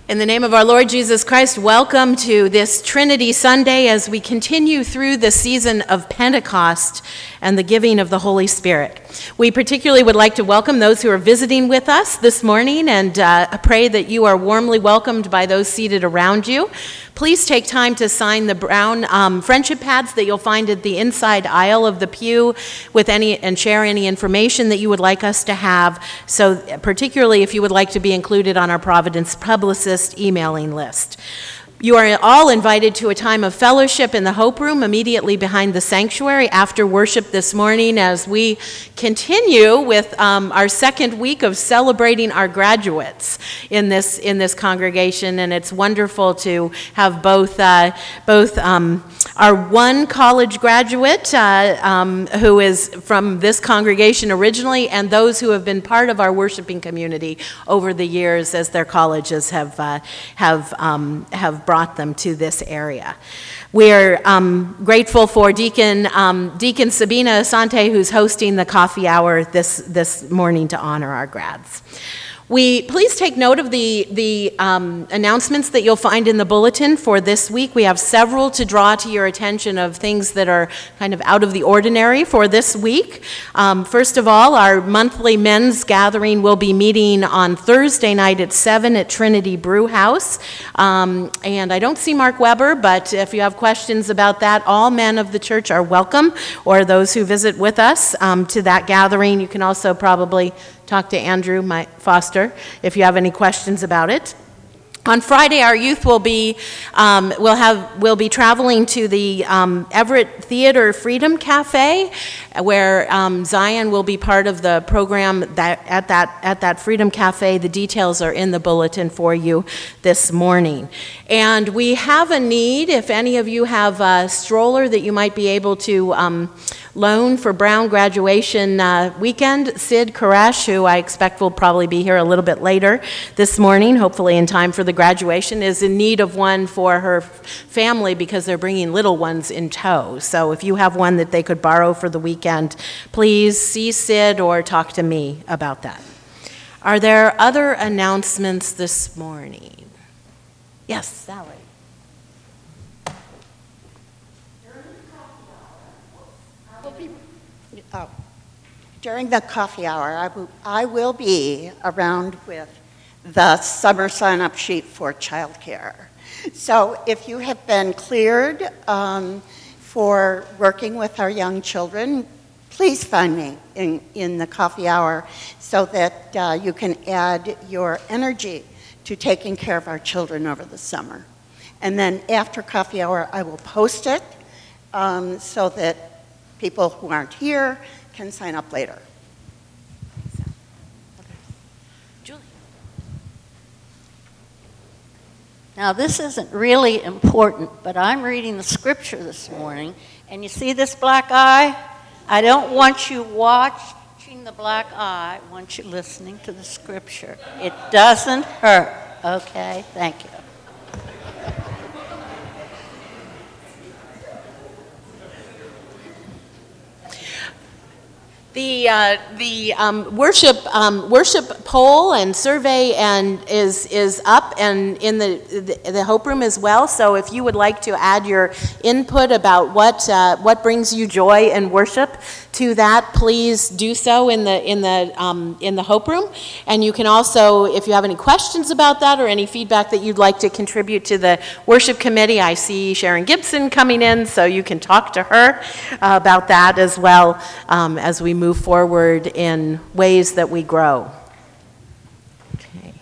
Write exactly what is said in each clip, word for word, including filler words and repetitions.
In the name of our Lord Jesus Christ, welcome to this Trinity Sunday as we continue through the season of Pentecost and the giving of the Holy Spirit. We particularly would like to welcome those who are visiting with us this morning and uh, pray that you are warmly welcomed by those seated around you. Please take time to sign the brown um, friendship pads that you'll find at the inside aisle of the pew with any and share any information that you would like us to have. So particularly if you would like to be included on our Providence Publicist emailing list. You are all invited to a time of fellowship in the Hope Room immediately behind the sanctuary after worship this morning as we continue with um, our second week of celebrating our graduates in this in this congregation, and it's wonderful to have both uh, both um, our one college graduate uh, um, who is from this congregation originally, and those who have been part of our worshiping community over the years as their colleges have uh, have um, have brought them to this area. We're um, grateful for Deacon um, Deacon Sabina Asante, who's hosting the coffee hour this this morning to honor our grads. We please take note of the, the um, announcements that you'll find in the bulletin for this week. We have several to draw to your attention of things that are kind of out of the ordinary for this week. Um, first of all, our monthly men's gathering will be meeting on Thursday night at seven at Trinity Brew House. Um, and I don't see Mark Weber, but if you have questions about that, all men of the church are welcome, or those who visit with us um, to that gathering. You can also probably talk to Andrew, my Foster, if you have any questions about it. On Friday, our youth will be um, will have will be traveling to the um, Everett Theater Freedom Cafe, where um, Zion will be part of the program that at that at that Freedom Cafe. The details are in the bulletin for you this morning. And we have a need. If any of you have a stroller that you might be able to um, loan for Brown graduation uh, weekend, Sid Koresh, who I expect will probably be here a little bit later this morning, hopefully in time for the graduation, is in need of one for her family because they're bringing little ones in tow. So if you have one that they could borrow for the weekend, please see Sid or talk to me about that. Are there other announcements this morning? Yes, Sally. Oh. During the coffee hour, I, w- I will be around with the summer sign-up sheet for childcare. So if you have been cleared um, for working with our young children, please find me in, in the coffee hour so that uh, you can add your energy to taking care of our children over the summer. And then after coffee hour, I will post it um, so that people who aren't here can sign up later. Okay. Julie. Now, this isn't really important, but I'm reading the scripture this morning, and you see this black eye? I don't want you watching the black eye. I want you listening to the scripture. It doesn't hurt. Okay? Thank you. The uh, the um, worship um, worship poll and survey and is is up and in the, the the Hope Room as well. So if you would like to add your input about what uh, what brings you joy in worship to that, please do so in the in the um, in the Hope Room. And you can also, if you have any questions about that or any feedback that you'd like to contribute to the worship committee, I see Sharon Gibson coming in, so you can talk to her uh, about that as well um, as we move forward in ways that we grow. Okay.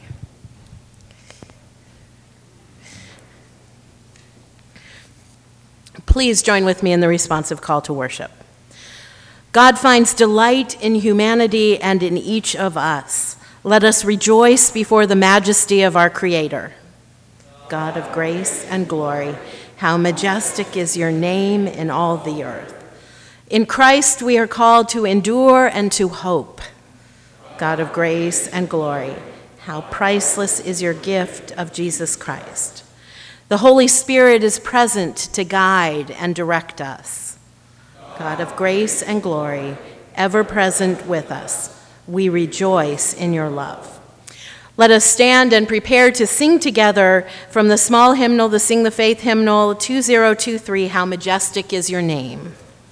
Please join with me in the responsive call to worship. God finds delight in humanity and in each of us. Let us rejoice before the majesty of our Creator. God of grace and glory, how majestic is your name in all the earth. In Christ we are called to endure and to hope. God of grace and glory, how priceless is your gift of Jesus Christ. The Holy Spirit is present to guide and direct us. God of grace and glory, ever present with us, we rejoice in your love. Let us stand and prepare to sing together from the small hymnal, the Sing the Faith hymnal, two zero two three, How Majestic is Your Name.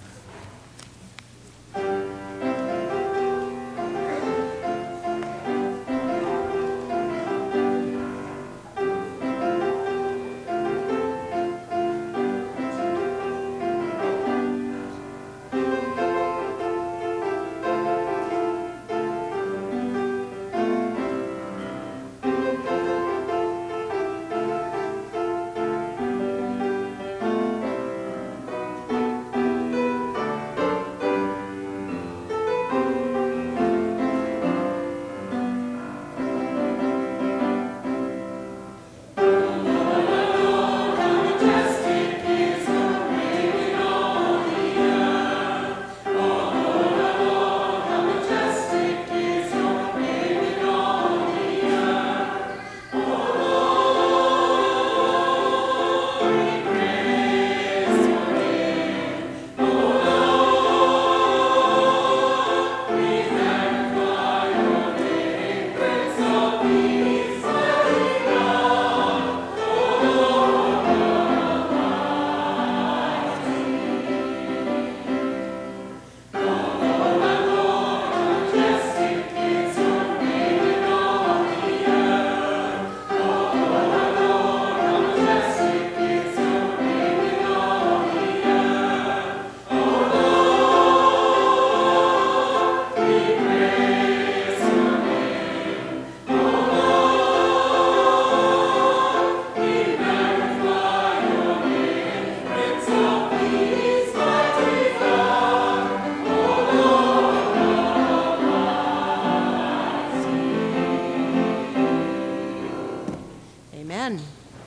Amen.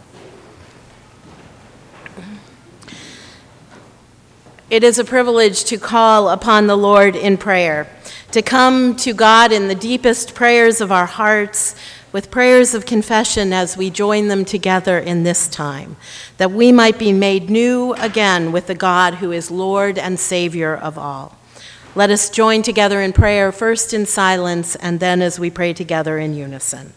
It is a privilege to call upon the Lord in prayer, to come to God in the deepest prayers of our hearts with prayers of confession as we join them together in this time, that we might be made new again with the God who is Lord and Savior of all. Let us join together in prayer, first in silence, and then as we pray together in unison.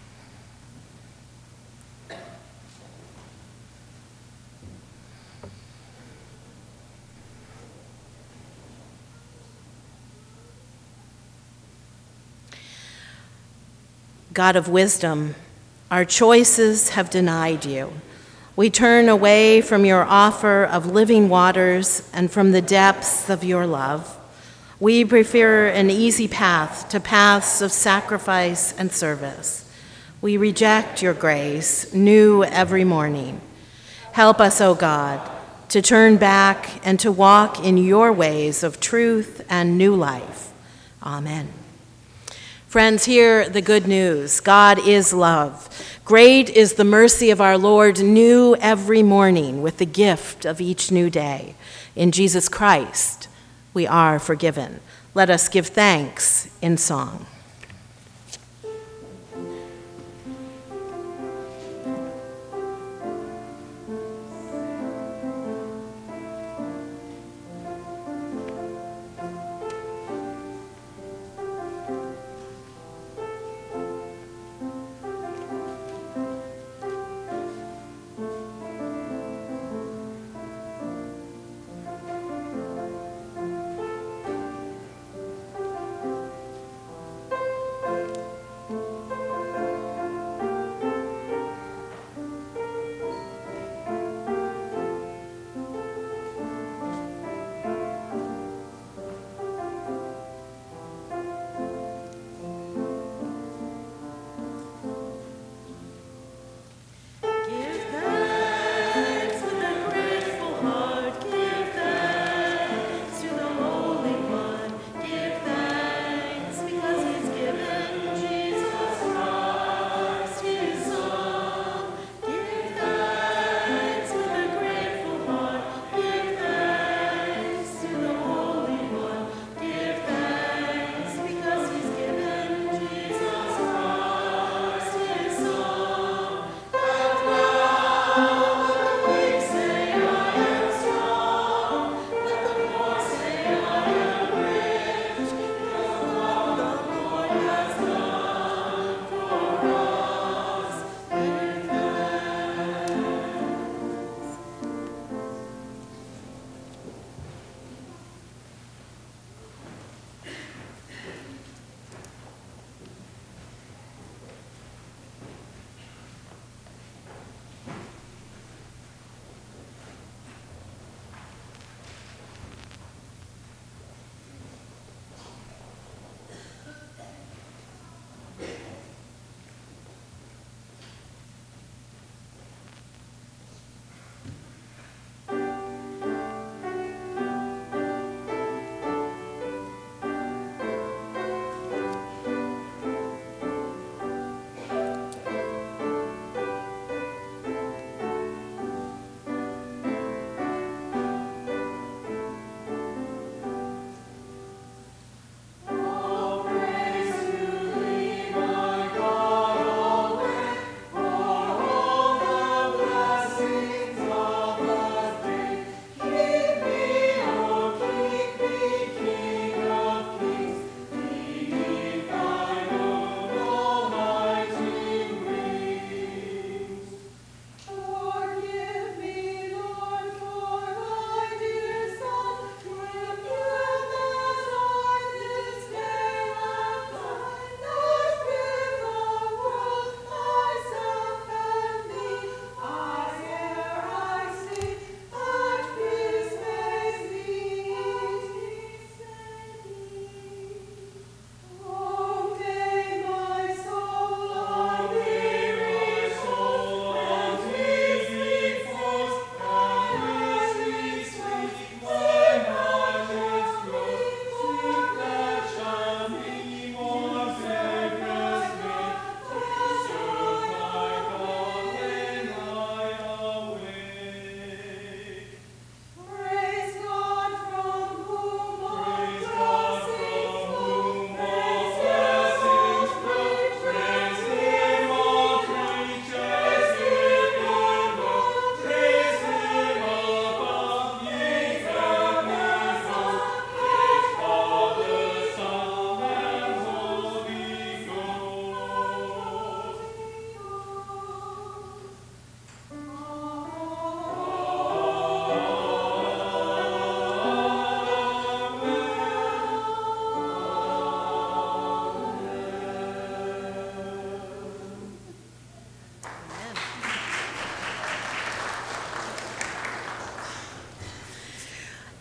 God of wisdom, our choices have denied you. We turn away from your offer of living waters and from the depths of your love. We prefer an easy path to paths of sacrifice and service. We reject your grace, new every morning. Help us, O God, to turn back and to walk in your ways of truth and new life. Amen. Friends, hear the good news. God is love. Great is the mercy of our Lord, new every morning with the gift of each new day. In Jesus Christ, we are forgiven. Let us give thanks in song.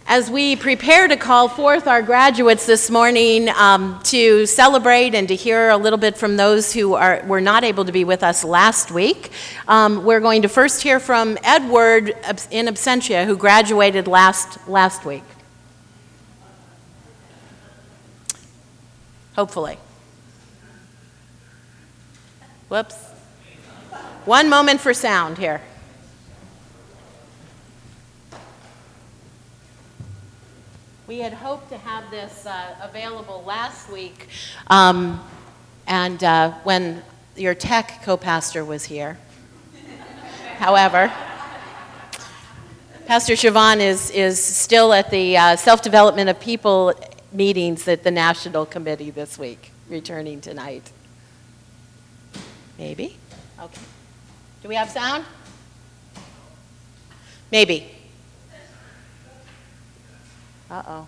As we prepare to call forth our graduates this morning um, to celebrate and to hear a little bit from those who are, were not able to be with us last week, um, we're going to first hear from Edward in absentia, who graduated last, last week. Hopefully. Whoops. One moment for sound here. We had hoped to have this uh, available last week, um, and uh, when your tech co-pastor was here. However, Pastor Siobhan is, is still at the uh, Self-Development of People meetings at the National Committee this week, returning tonight. Maybe? Okay. Do we have sound? Maybe. Uh-oh.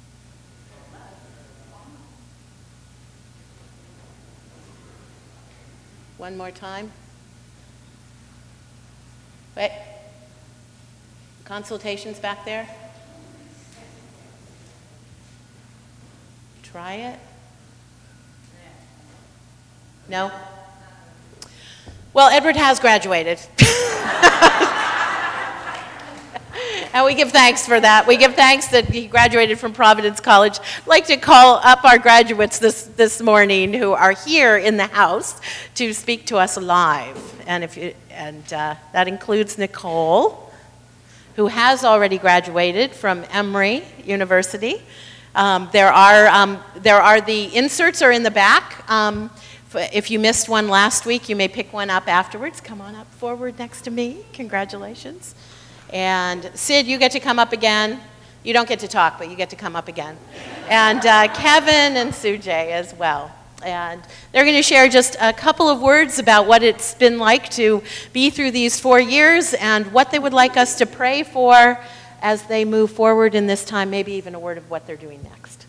One more time. Wait. Consultations back there? Try it. No? Well, Edward has graduated. And we give thanks for that. We give thanks that he graduated from Providence College. I'd like to call up our graduates this, this morning who are here in the house to speak to us live. And, if you, and uh, that includes Nicole, who has already graduated from Emory University. Um, there, are, um, there are the inserts are in the back. Um, if you missed one last week, you may pick one up afterwards. Come on up forward next to me. Congratulations. And Sid, you get to come up again. You don't get to talk, but you get to come up again. And uh, Kevin and Sujay as well. And they're going to share just a couple of words about what it's been like to be through these four years and what they would like us to pray for as they move forward in this time, maybe even a word of what they're doing next.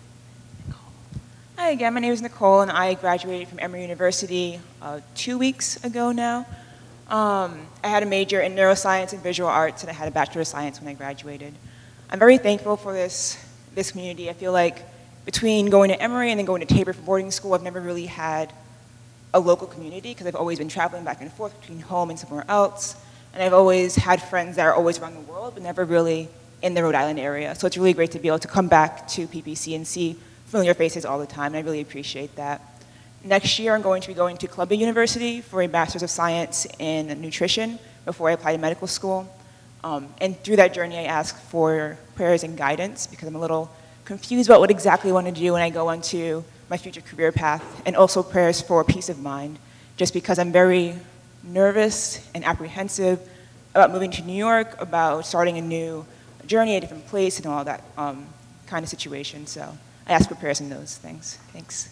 Hi again, my name is Nicole, and I graduated from Emory University uh, two weeks ago now. Um, I had a major in neuroscience and visual arts, and I had a bachelor of science when I graduated. I'm very thankful for this, this community. I feel like between going to Emory and then going to Tabor for boarding school, I've never really had a local community because I've always been traveling back and forth between home and somewhere else. And I've always had friends that are always around the world, but never really in the Rhode Island area. So it's really great to be able to come back to P P C and see familiar faces all the time, and I really appreciate that. Next year, I'm going to be going to Columbia University for a Master's of Science in Nutrition before I apply to medical school. Um, and through that journey, I ask for prayers and guidance because I'm a little confused about what exactly I want to do when I go onto my future career path, and also prayers for peace of mind, just because I'm very nervous and apprehensive about moving to New York, about starting a new journey, a different place, and all that um, kind of situation. So I ask for prayers in those things. Thanks.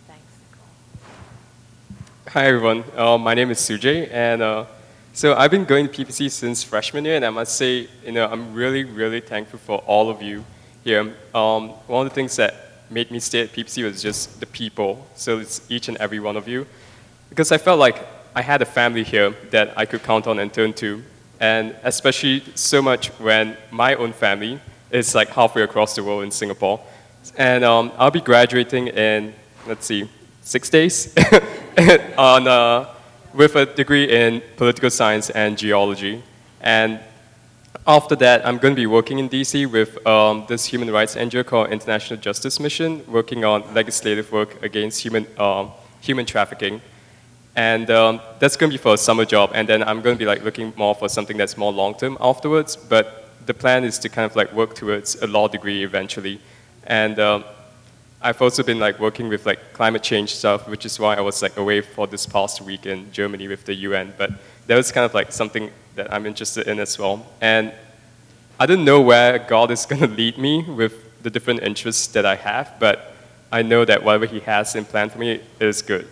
Hi everyone, uh, my name is Sujay, and uh, so I've been going to P P C since freshman year, and I must say, you know, I'm really, really thankful for all of you here. Um, one of the things that made me stay at P P C was just the people, so it's each and every one of you, because I felt like I had a family here that I could count on and turn to, and especially so much when my own family is like halfway across the world in Singapore, and um, I'll be graduating in, let's see, six days on, uh, with a degree in political science and geology. And after that, I'm going to be working in D C with um, this human rights N G O called International Justice Mission, working on legislative work against human, uh, human trafficking. And um, that's going to be for a summer job, and then I'm going to be like looking more for something that's more long-term afterwards, but the plan is to kind of like work towards a law degree eventually. And um, I've also been like working with like climate change stuff, which is why I was like away for this past week in Germany with the U N. But that was kind of like something that I'm interested in as well. And I don't know where God is going to lead me with the different interests that I have, but I know that whatever He has in plan for me is good.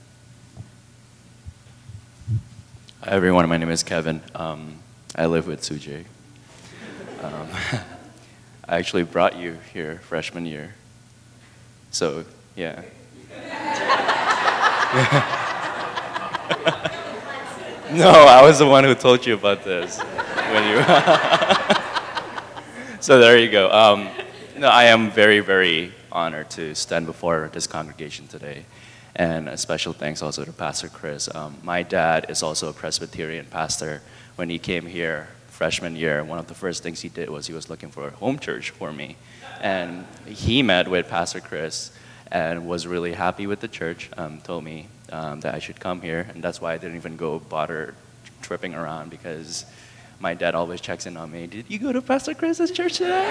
Hi everyone, my name is Kevin. Um, I live with Sujay. Um, I actually brought you here freshman year. So, yeah. No, I was the one who told you about this. When you So there you go. Um, no, I am very, very honored to stand before this congregation today. And a special thanks also to Pastor Chris. Um, my dad is also a Presbyterian pastor. When he came here freshman year, one of the first things he did was he was looking for a home church for me. And he met with Pastor Chris and was really happy with the church, um, told me um, that I should come here. And that's why I didn't even go bother tripping around, because my dad always checks in on me. Did you go to Pastor Chris's church today?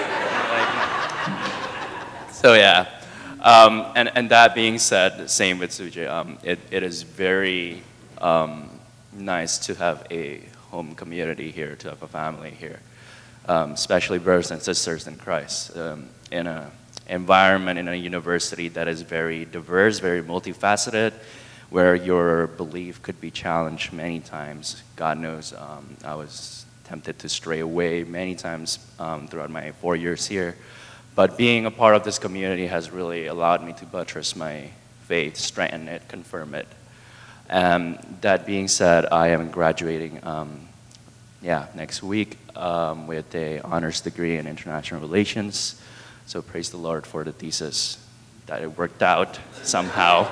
Like, so yeah. Um, and, and that being said, same with Sujay. Um, it, it is very um, nice to have a home community here, to have a family here, um, especially brothers and sisters in Christ. Um, in an environment, in a university that is very diverse, very multifaceted, where your belief could be challenged many times. God knows um, I was tempted to stray away many times um, throughout my four years here. But being a part of this community has really allowed me to buttress my faith, strengthen it, confirm it. Um, that being said, I am graduating um, yeah, next week um, with a honors degree in international relations. So praise the Lord for the thesis, that it worked out somehow.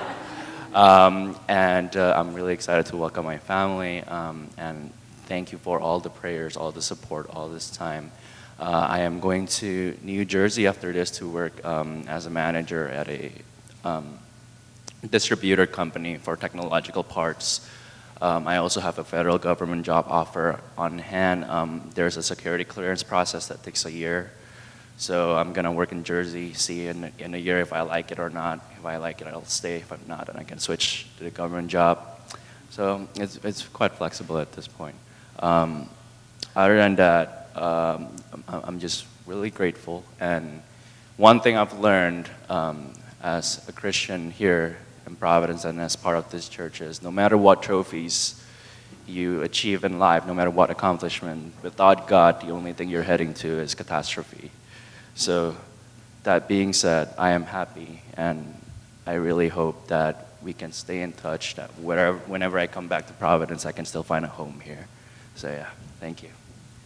Um, and uh, I'm really excited to welcome my family, um, and thank you for all the prayers, all the support, all this time. Uh, I am going to New Jersey after this to work um, as a manager at a um, distributor company for technological parts. Um, I also have a federal government job offer on hand. Um, there's a security clearance process that takes a year. So I'm gonna work in Jersey, see in, in a year if I like it or not. If I like it, I'll stay. If I'm not, then I can switch to the government job. So it's, it's quite flexible at this point. Um, other than that, Um, I'm just really grateful. And one thing I've learned um, as a Christian here in Providence and as part of this church is no matter what trophies you achieve in life, no matter what accomplishment, without God, the only thing you're heading to is catastrophe. So that being said, I am happy, and I really hope that we can stay in touch, that wherever, whenever I come back to Providence, I can still find a home here. So yeah, thank you.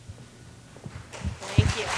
Thank you.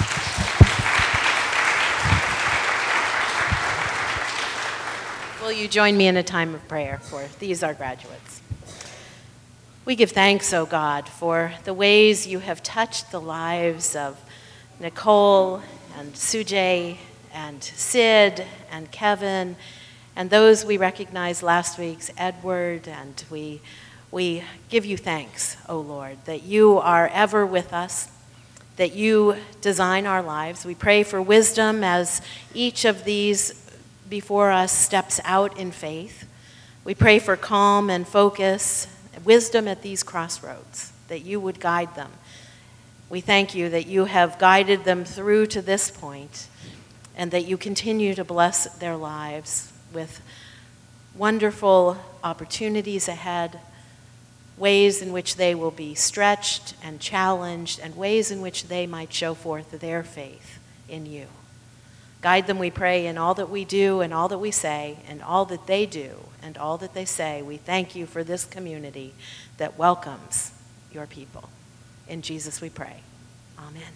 Will you join me in a time of prayer for these, our graduates? We give thanks, O God, for the ways you have touched the lives of Nicole and Sujay and Sid and Kevin and those we recognized last week's Edward, and we, we give you thanks, O Lord, that you are ever with us, that you design our lives. We pray for wisdom as each of these before us steps out in faith. We pray for calm and focus, wisdom at these crossroads, that you would guide them. We thank you that you have guided them through to this point, and that you continue to bless their lives with wonderful opportunities ahead, ways in which they will be stretched and challenged, and ways in which they might show forth their faith in you. Guide them, we pray, in all that we do and all that we say and all that they do and all that they say. We thank you for this community that welcomes your people. In Jesus we pray. Amen.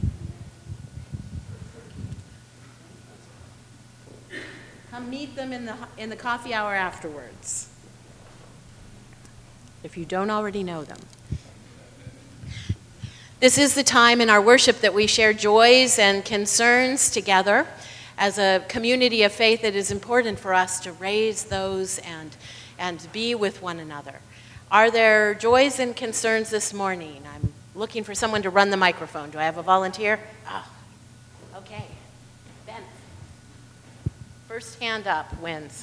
Come meet them in the, in the coffee hour afterwards, if you don't already know them. This is the time in our worship that we share joys and concerns together. As a community of faith, it is important for us to raise those and, and be with one another. Are there joys and concerns this morning? I'm looking for someone to run the microphone. Do I have a volunteer? Oh, okay. Ben. First hand up wins.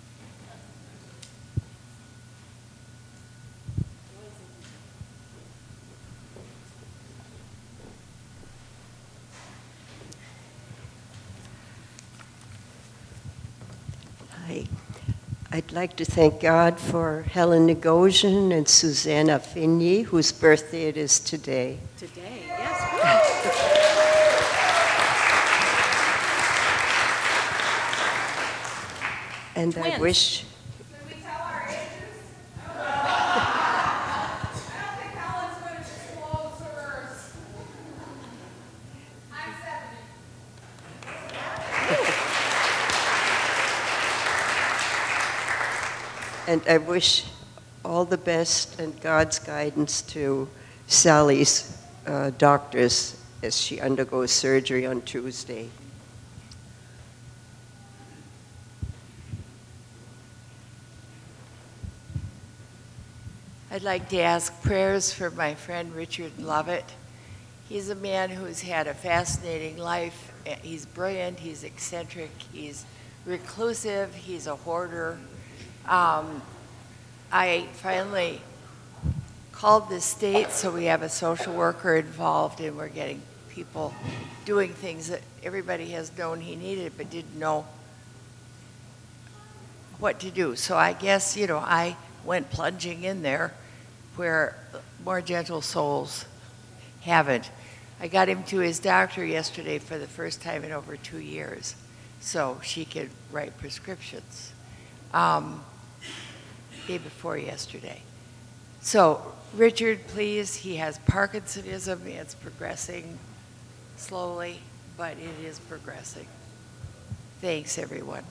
Hi. I'd like to thank God for Helen Negosian and Susanna Finney, whose birthday it is today. Today, yes. And I Twins. wish... Should we tell our ages? I don't think Helen's going to disclose hers. I'm And I wish all the best and God's guidance to Sally's uh, doctors as she undergoes surgery on Tuesday. I'd like to ask prayers for my friend Richard Lovett. He's a man who's had a fascinating life. He's brilliant, he's eccentric, he's reclusive, he's a hoarder. Um, I finally called the state, so we have a social worker involved, and we're getting people doing things that everybody has known he needed but didn't know what to do. So I guess, you know, I went plunging in there where more gentle souls haven't. I got him to his doctor yesterday for the first time in over two years, so she could write prescriptions. Um, day before yesterday. So, Richard, please, he has Parkinsonism. It's progressing slowly, but it is progressing. Thanks, everyone.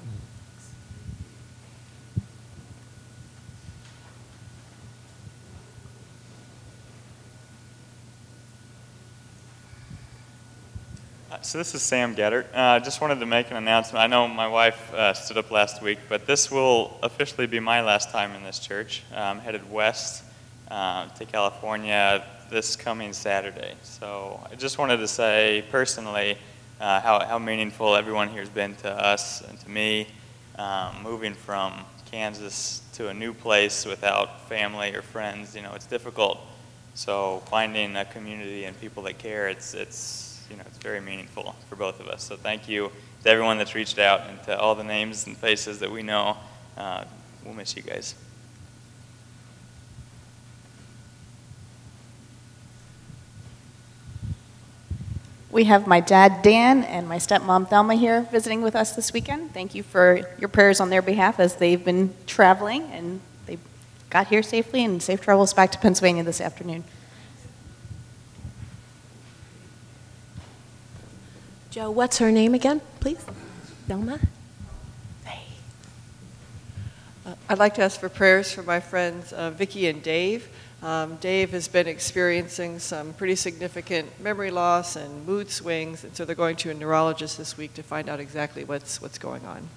So this is Sam Gettert. I uh, just wanted to make an announcement. I know my wife uh, stood up last week, but this will officially be my last time in this church. Uh, I'm headed west uh, to California this coming Saturday. So I just wanted to say personally uh, how, how meaningful everyone here has been to us and to me. Um, moving from Kansas to a new place without family or friends, you know, it's difficult. So finding a community and people that care, it's it's you know, it's very meaningful for both of us. So thank you to everyone that's reached out and to all the names and faces that we know. Uh, we'll miss you guys. We have my dad, Dan, and my stepmom, Thelma, here visiting with us this weekend. Thank you for your prayers on their behalf as they've been traveling, and they got here safely, and safe travels back to Pennsylvania this afternoon. Joe, what's her name again, please? Thelma? Hey. Uh, I'd like to ask for prayers for my friends uh, Vicki and Dave. Um, Dave has been experiencing some pretty significant memory loss and mood swings, and so they're going to a neurologist this week to find out exactly what's, what's going on.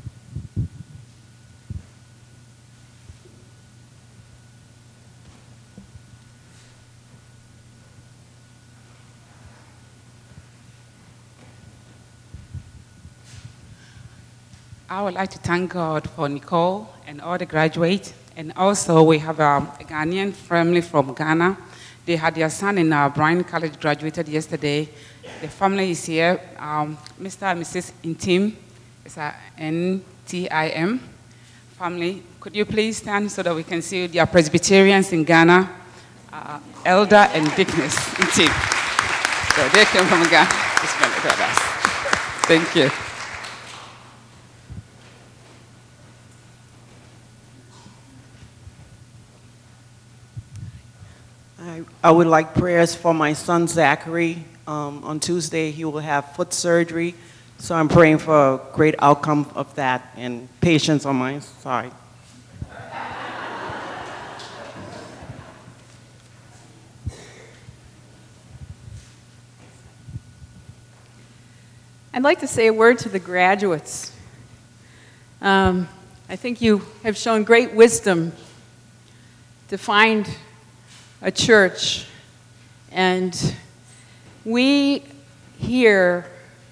I would like to thank God for Nicole and all the graduates. And also we have um, a Ghanaian family from Ghana. They had their son in uh, Bryan College graduated yesterday. The family is here. Um, Mister and Missus Intim, it's a N T I M family. Could you please stand so that we can see their Presbyterians in Ghana, uh, Elder and Dickness Intim. So they came from Ghana to spend it with us. Thank you. I, I would like prayers for my son Zachary. Um, on Tuesday he will have foot surgery, so I'm praying for a great outcome of that and patience on my side. I'd like to say a word to the graduates. Um, I think you have shown great wisdom to find a church, and we here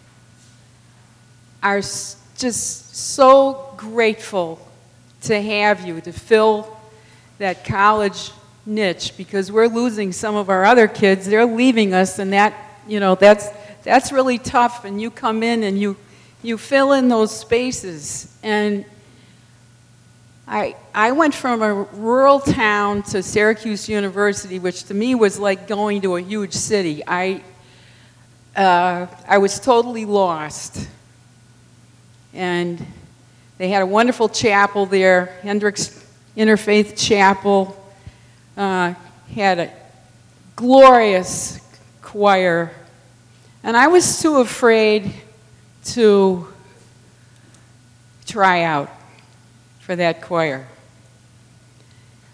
are just so grateful to have you to fill that college niche, because we're losing some of our other kids. They're leaving us, and that, you know, that's that's really tough, and you come in and you you fill in those spaces. And I, I went from a rural town to Syracuse University, which to me was like going to a huge city. I, uh, I was totally lost. And they had a wonderful chapel there, Hendricks Interfaith Chapel, uh, had a glorious choir. And I was too afraid to try out for that choir.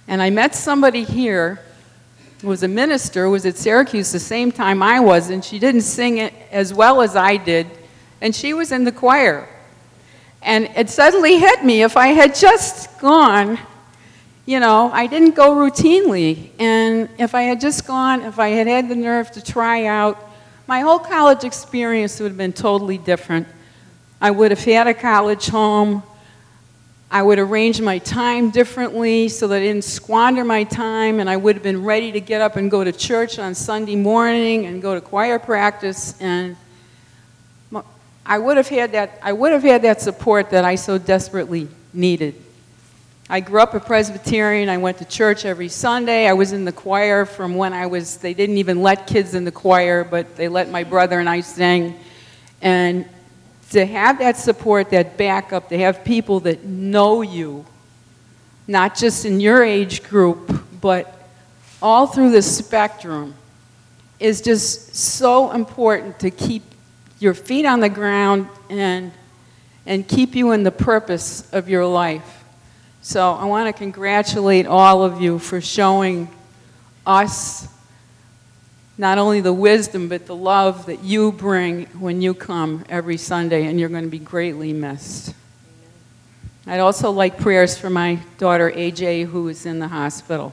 And I met somebody here who was a minister, who was at Syracuse the same time I was, and she didn't sing it as well as I did, and she was in the choir. And it suddenly hit me, if I had just gone, you know, I didn't go routinely, and if I had just gone, if I had had the nerve to try out, my whole college experience would have been totally different. I would have had a college home. I would arrange my time differently so that I didn't squander my time, and I would have been ready to get up and go to church on Sunday morning and go to choir practice, and I would have had that, I would have had that support that I so desperately needed. I grew up a Presbyterian. I went to church every Sunday. I was in the choir from when I was, they didn't even let kids in the choir, but they let my brother and I sing. And to have that support, that backup, to have people that know you, not just in your age group, but all through the spectrum, is just so important to keep your feet on the ground and, and keep you in the purpose of your life. So I want to congratulate all of you for showing us not only the wisdom, but the love that you bring when you come every Sunday, and you're going to be greatly missed. I'd also like prayers for my daughter, A J, who is in the hospital.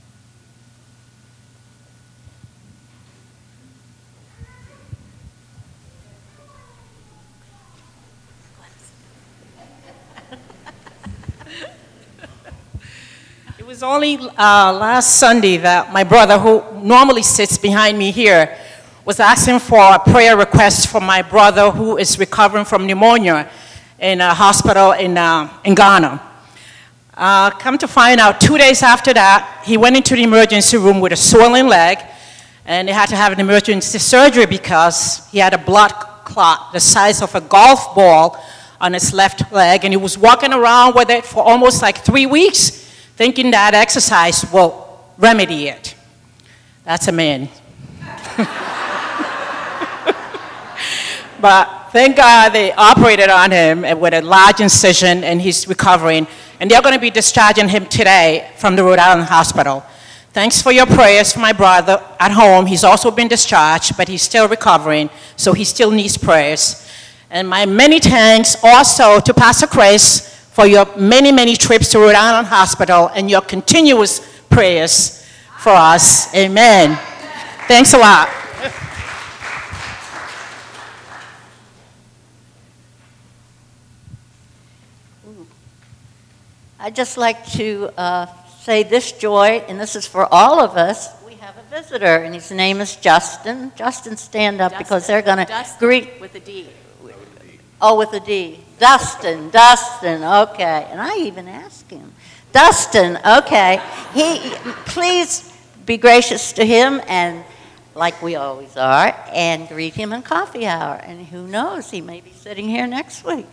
It was only uh, last Sunday that my brother, who normally sits behind me here, was asking for a prayer request for my brother who is recovering from pneumonia in a hospital in, uh, in Ghana. Uh, come to find out, two days after that, he went into the emergency room with a swollen leg, and they had to have an emergency surgery because he had a blood clot the size of a golf ball on his left leg, and he was walking around with it for almost like three weeks, thinking that exercise will remedy it. That's a man. But thank God they operated on him with a large incision, and he's recovering. And they're going to be discharging him today from the Rhode Island hospital. Thanks for your prayers for my brother at home. He's also been discharged, but he's still recovering, so he still needs prayers. And my many thanks also to Pastor Chris for your many, many trips to Rhode Island Hospital and your continuous prayers for us. Amen. Thanks a lot. I'd just like to uh, say this, Joy, and this is for all of us. We have a visitor, and his name is Justin. Justin, stand up, Justin, because they're going to greet. With a D. Oh, with a D. Dustin, Dustin, okay. And I even asked him. Dustin, okay. He, please be gracious to him, and like we always are, and greet him in coffee hour. And who knows, he may be sitting here next week.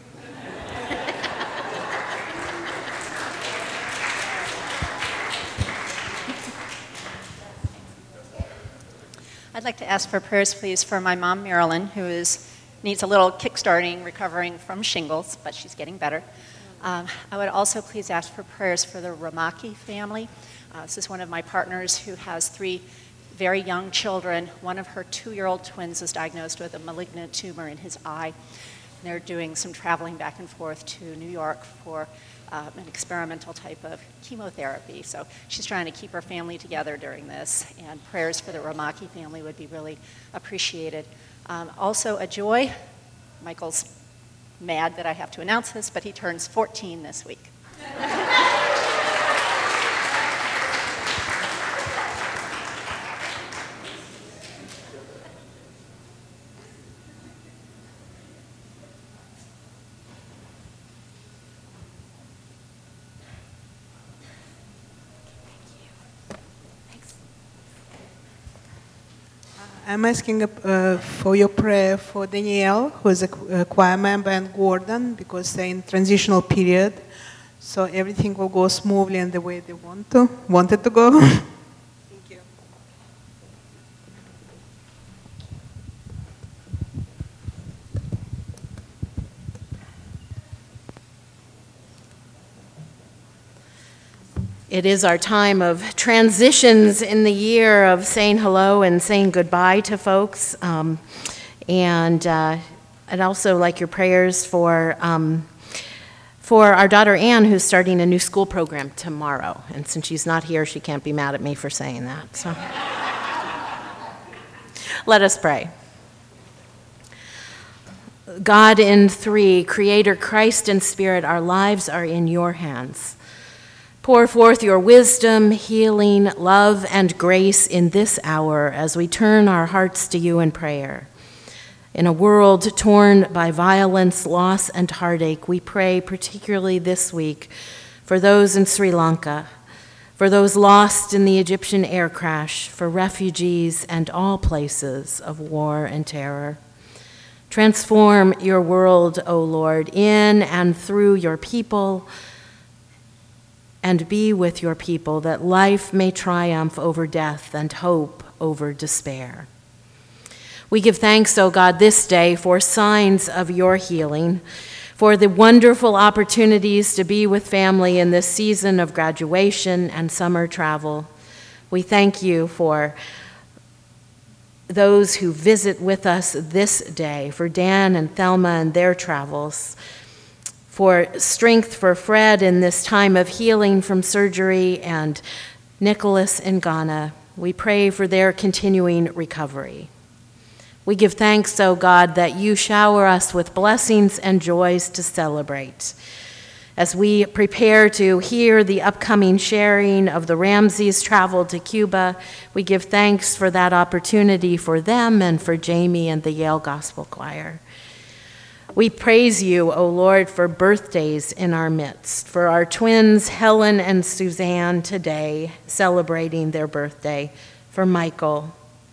I'd like to ask for prayers, please, for my mom, Marilyn, who is needs a little kickstarting, recovering from shingles, but she's getting better. Um, I would also please ask for prayers for the Ramaki family. Uh, this is one of my partners who has three very young children. One of her two-year-old twins is diagnosed with a malignant tumor in his eye. And they're doing some traveling back and forth to New York for uh, an experimental type of chemotherapy. So she's trying to keep her family together during this, and prayers for the Ramaki family would be really appreciated. Um, also, a joy. Michael's mad that I have to announce this, but he turns fourteen this week. I'm asking uh, for your prayer for Danielle, who is a, a choir member, and Gordon, because they're in transitional period, so everything will go smoothly and the way they want to, want it to go. Thank you. It is our time of transitions in the year of saying hello and saying goodbye to folks. Um, and uh, I'd also like your prayers for, um, for our daughter Anne, who's starting a new school program tomorrow. And since she's not here, she can't be mad at me for saying that. So let us pray. God in three, Creator, Christ, and Spirit, our lives are in your hands. Pour forth your wisdom, healing, love, and grace in this hour as we turn our hearts to you in prayer. In a world torn by violence, loss, and heartache, we pray particularly this week for those in Sri Lanka, for those lost in the Egyptian air crash, for refugees and all places of war and terror. Transform your world, O Lord, in and through your people, and be with your people, that life may triumph over death and hope over despair. We give thanks, O God, this day for signs of your healing, for the wonderful opportunities to be with family in this season of graduation and summer travel. We thank you for those who visit with us this day, for Dan and Thelma and their travels, for strength for Fred in this time of healing from surgery, and Nicholas in Ghana. We pray for their continuing recovery. We give thanks, O God, that you shower us with blessings and joys to celebrate. As we prepare to hear the upcoming sharing of the Ramseys' travel to Cuba, we give thanks for that opportunity for them and for Jamie and the Yale Gospel Choir. We praise you, O Lord, for birthdays in our midst, for our twins Helen and Suzanne today celebrating their birthday, for Michael,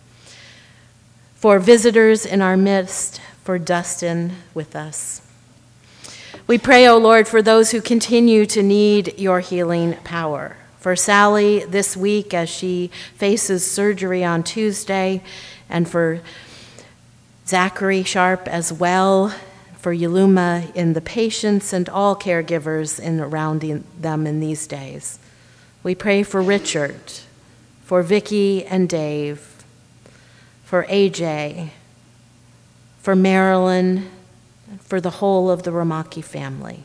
for visitors in our midst, for Dustin with us. We pray, O Lord, for those who continue to need your healing power. For Sally this week as she faces surgery on Tuesday, and for Zachary Sharp as well, for Yuluma in the patients and all caregivers in around them in these days. We pray for Richard, for Vicky and Dave, for A J, for Marilyn, for the whole of the Ramaki family.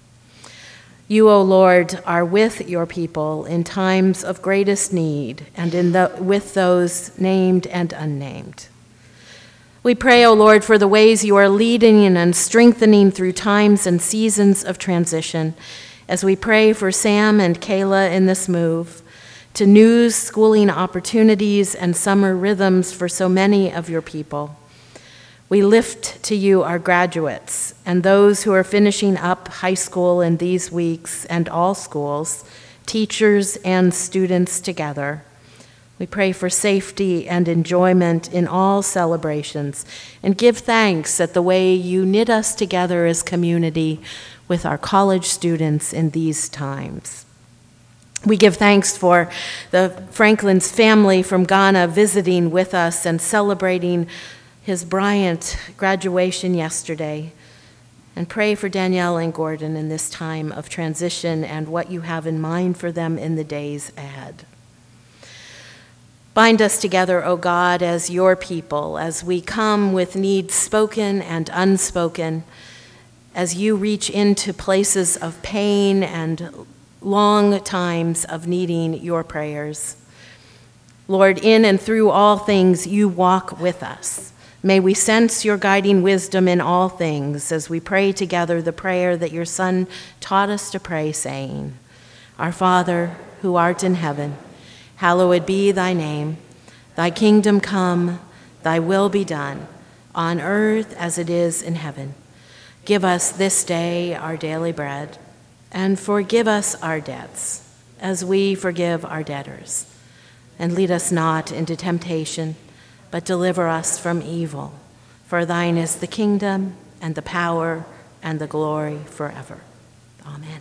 You, O Lord, are with your people in times of greatest need and in the, with those named and unnamed. We pray, O Lord, for the ways you are leading and strengthening through times and seasons of transition, as we pray for Sam and Kayla in this move, to new schooling opportunities and summer rhythms for so many of your people. We lift to you our graduates and those who are finishing up high school in these weeks, and all schools, teachers and students together. We pray for safety and enjoyment in all celebrations, and give thanks at the way you knit us together as community with our college students in these times. We give thanks for the Franklin's family from Ghana visiting with us and celebrating his Bryant graduation yesterday, and pray for Danielle and Gordon in this time of transition and what you have in mind for them in the days ahead. Bind us together, O God, as your people, as we come with needs spoken and unspoken, as you reach into places of pain and long times of needing your prayers. Lord, in and through all things, you walk with us. May we sense your guiding wisdom in all things as we pray together the prayer that your Son taught us to pray, saying, Our Father, who art in heaven, hallowed be thy name. Thy kingdom come, thy will be done, on earth as it is in heaven. Give us this day our daily bread, and forgive us our debts, as we forgive our debtors. And lead us not into temptation, but deliver us from evil. For thine is the kingdom, and the power, and the glory forever. Amen.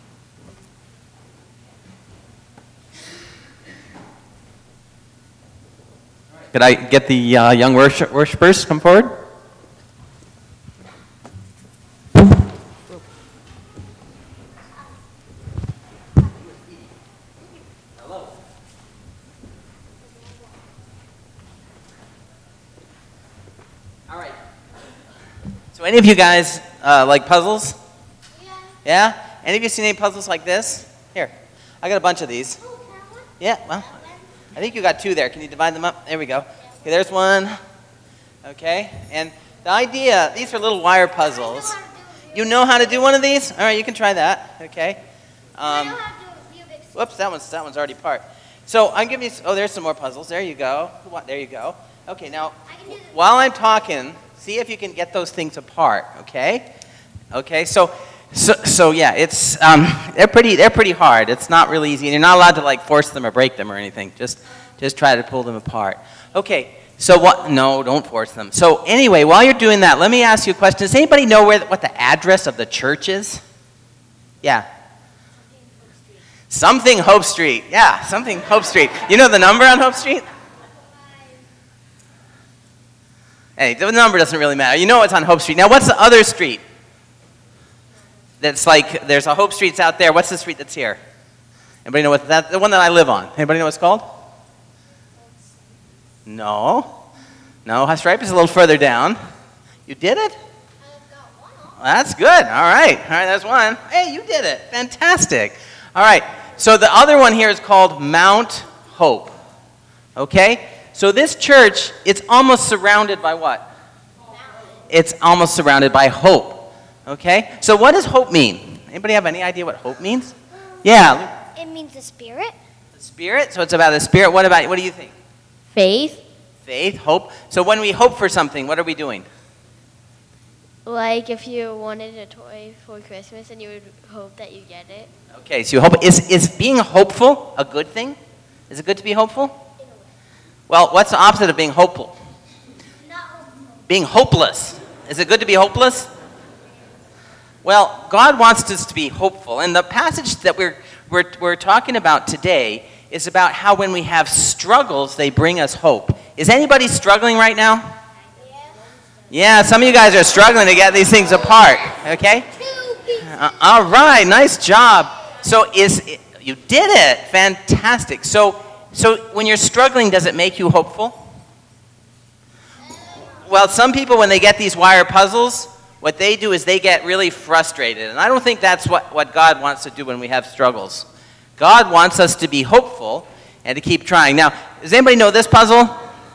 Could I get the uh, young worship worshipers come forward? All right. So any of you guys uh, like puzzles? Yeah. Yeah? Any of you seen any puzzles like this? Here, I got a bunch of these. Yeah, well, I think you got two there. Can you divide them up? There we go. Okay, there's one. Okay, and the idea, these are little wire puzzles. You know how to do one of these? All right, you can try that. Okay. Um, whoops, that one's that one's already part. So I'm giving you. Oh, there's some more puzzles. There you go. There you go. Okay, now while I'm talking, see if you can get those things apart. Okay. Okay. So, so, so yeah, it's um, they're pretty they're pretty hard. It's not really easy, and you're not allowed to like force them or break them or anything. Just just try to pull them apart. Okay. So what? No, don't force them. So anyway, while you're doing that, let me ask you a question. Does anybody know where what the address of the church is? Yeah. Something Hope Street. Yeah, something Hope Street. You know the number on Hope Street? Hey, the number doesn't really matter. You know it's on Hope Street. Now, what's the other street? That's like, there's a Hope Street's out there. What's the street that's here? Anybody know what that, the one that I live on? Anybody know what it's called? No. No, Stripe is a little further down. You did it? Well, that's good. All right. All right, that's one. Hey, you did it. Fantastic. All right. So the other one here is called Mount Hope. Okay? So this church, it's almost surrounded by what? It's almost surrounded by hope. Okay? So what does hope mean? Anybody have any idea what hope means? Yeah. It means the Spirit. The Spirit? So it's about the Spirit. What about, what do you think? Faith. Faith, hope. So when we hope for something, what are we doing? Like if you wanted a toy for Christmas and you would hope that you get it. Okay, so you hope. Is, is being hopeful a good thing? Is it good to be hopeful? Well, what's the opposite of being hopeful? Not hopeful. Being hopeless. Is it good to be hopeless? Well, God wants us to be hopeful. And the passage that we're, we're, we're talking about today is about how when we have struggles, they bring us hope. Is anybody struggling right now? Yeah, some of you guys are struggling to get these things apart, okay? Uh, all right, nice job. So is it, you did it. Fantastic. So so when you're struggling, does it make you hopeful? Well, some people, when they get these wire puzzles, what they do is they get really frustrated. And I don't think that's what, what God wants to do when we have struggles. God wants us to be hopeful and to keep trying. Now, does anybody know this puzzle?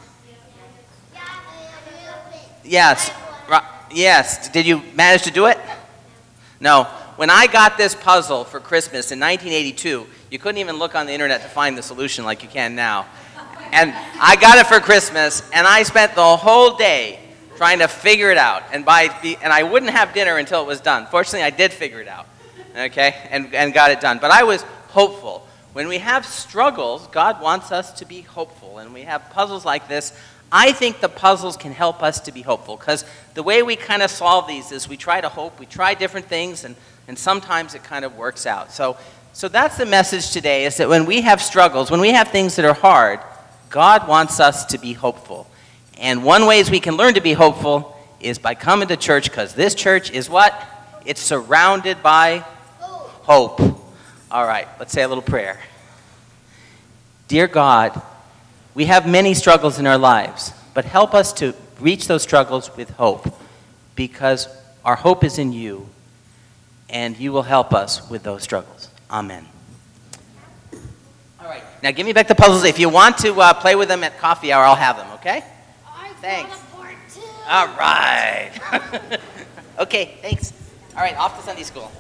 Yes. Yes. Did you manage to do it? No. When I got this puzzle for Christmas in nineteen eighty-two, you couldn't even look on the internet to find the solution like you can now. And I got it for Christmas, and I spent the whole day trying to figure it out. And by and I wouldn't have dinner until it was done. Fortunately, I did figure it out, okay, and, and got it done. But I was hopeful. When we have struggles, God wants us to be hopeful. And we have puzzles like this. I think the puzzles can help us to be hopeful, because the way we kind of solve these is we try to hope, we try different things, and, and sometimes it kind of works out. So, so that's the message today, is that when we have struggles, when we have things that are hard, God wants us to be hopeful. And one way we can learn to be hopeful is by coming to church, because this church is what? It's surrounded by hope. All right, let's say a little prayer. Dear God, we have many struggles in our lives, but help us to reach those struggles with hope, because our hope is in you, and you will help us with those struggles. Amen. All right, now give me back the puzzles. If you want to uh, play with them at coffee hour, I'll have them, okay? Thanks. All right. Okay, thanks. All right, off to Sunday school.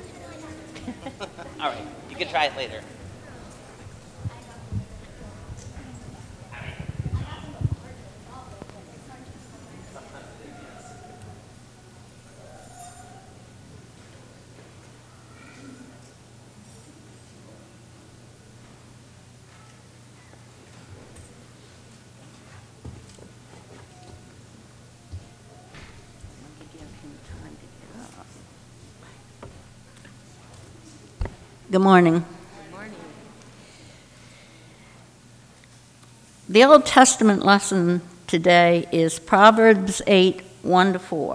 All right, you can try it later. Good morning. Good morning. The Old Testament lesson today is Proverbs eight, one to four.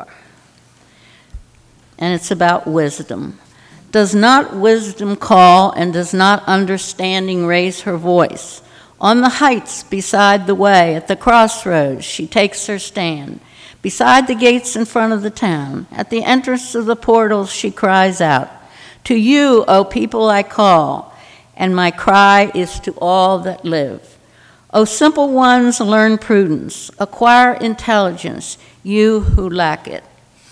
And it's about wisdom. Does not wisdom call, and does not understanding raise her voice? On the heights beside the way, at the crossroads, she takes her stand. Beside the gates in front of the town, at the entrance of the portals, she cries out, "To you, O people, I call, and my cry is to all that live. O simple ones, learn prudence, acquire intelligence, you who lack it."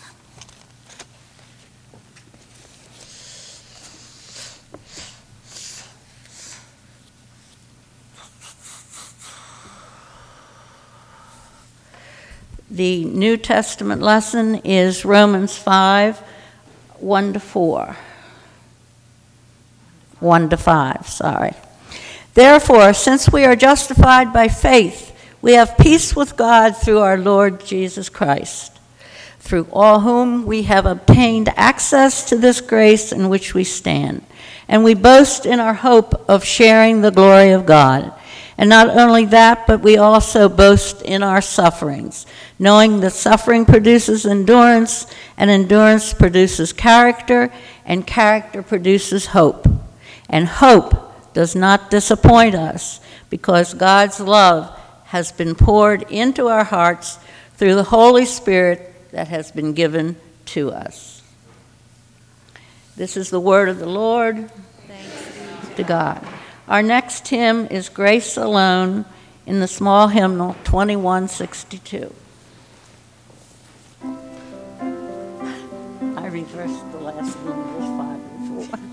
The New Testament lesson is Romans five, one to four. one to five, sorry. Therefore, since we are justified by faith, we have peace with God through our Lord Jesus Christ, through all whom we have obtained access to this grace in which we stand. And we boast in our hope of sharing the glory of God. And not only that, but we also boast in our sufferings, knowing that suffering produces endurance, and endurance produces character, and character produces hope. And hope does not disappoint us, because God's love has been poured into our hearts through the Holy Spirit that has been given to us. This is the word of the Lord. Thanks be to God. Our next hymn is Grace Alone in the small hymnal twenty-one sixty-two. I reversed the last numbers, five and four.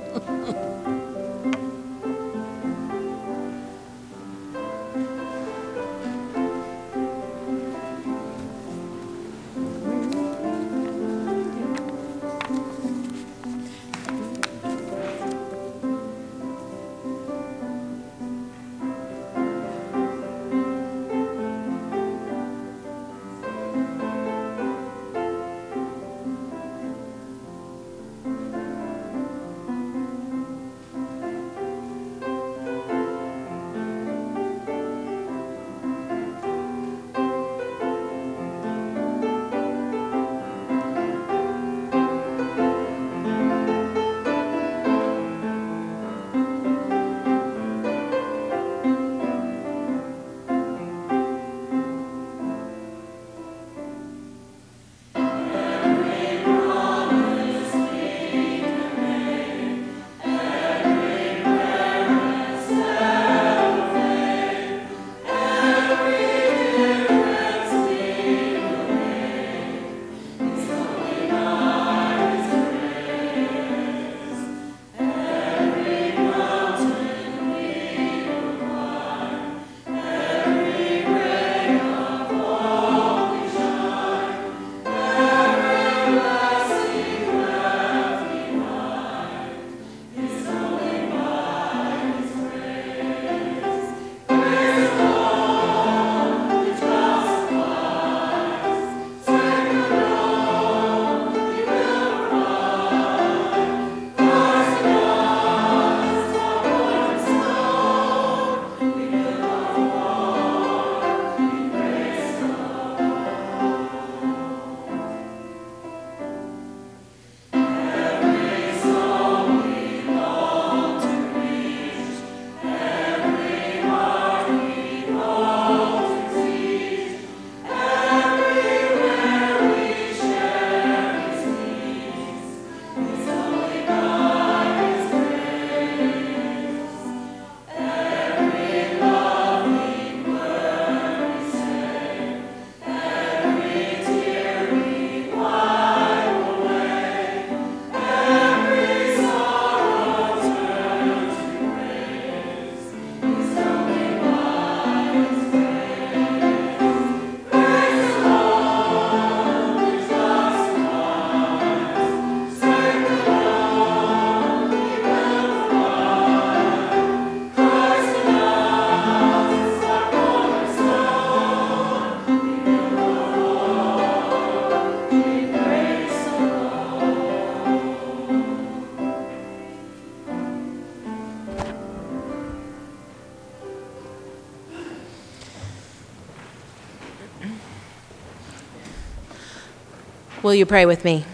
Will you pray with me?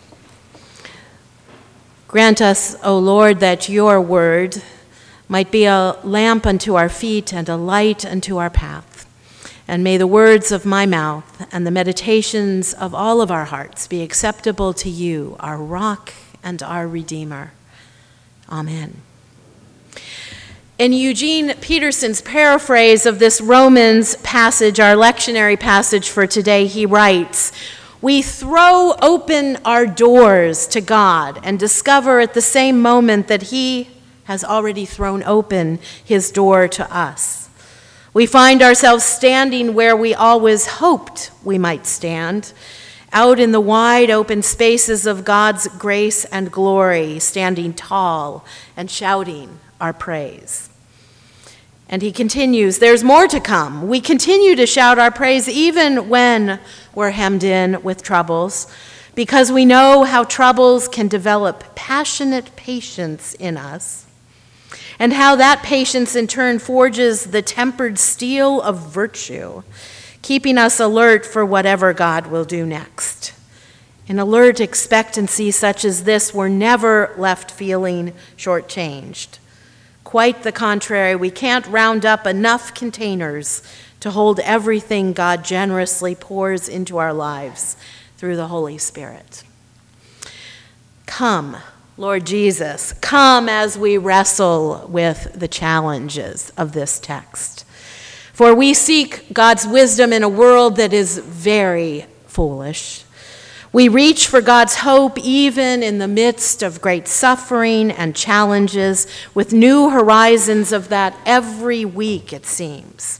Grant us, O Lord, that your word might be a lamp unto our feet and a light unto our path. And may the words of my mouth and the meditations of all of our hearts be acceptable to you, our rock and our Redeemer. Amen. In Eugene Peterson's paraphrase of this Romans passage, our lectionary passage for today, he writes, "We throw open our doors to God and discover at the same moment that he has already thrown open his door to us. We find ourselves standing where we always hoped we might stand, out in the wide open spaces of God's grace and glory, standing tall and shouting our praise." And he continues, "There's more to come. We continue to shout our praise even when we're hemmed in with troubles, because we know how troubles can develop passionate patience in us, and how that patience in turn forges the tempered steel of virtue, keeping us alert for whatever God will do next. In alert expectancy such as this, we're never left feeling shortchanged. Quite the contrary, we can't round up enough containers to hold everything God generously pours into our lives through the Holy Spirit. Come, Lord Jesus, come as we wrestle with the challenges of this text. For we seek God's wisdom in a world that is very foolish. We reach for God's hope even in the midst of great suffering and challenges, with new horizons of that every week, it seems.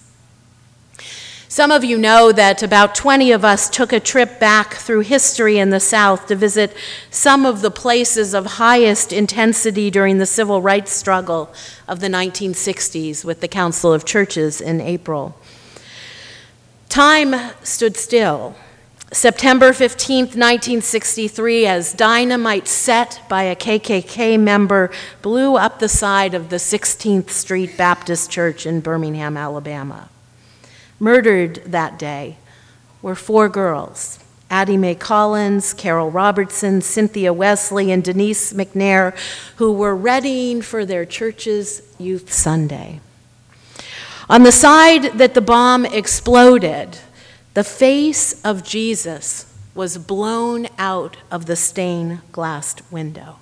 Some of you know that about twenty of us took a trip back through history in the South to visit some of the places of highest intensity during the civil rights struggle of the nineteen sixties with the Council of Churches in April. Time stood still. September fifteenth, nineteen sixty-three, as dynamite set by a K K K member blew up the side of the sixteenth Street Baptist Church in Birmingham, Alabama. Murdered that day were four girls, Addie Mae Collins, Carol Robertson, Cynthia Wesley, and Denise McNair, who were readying for their church's Youth Sunday. On the side that the bomb exploded, the face of Jesus was blown out of the stained glass window.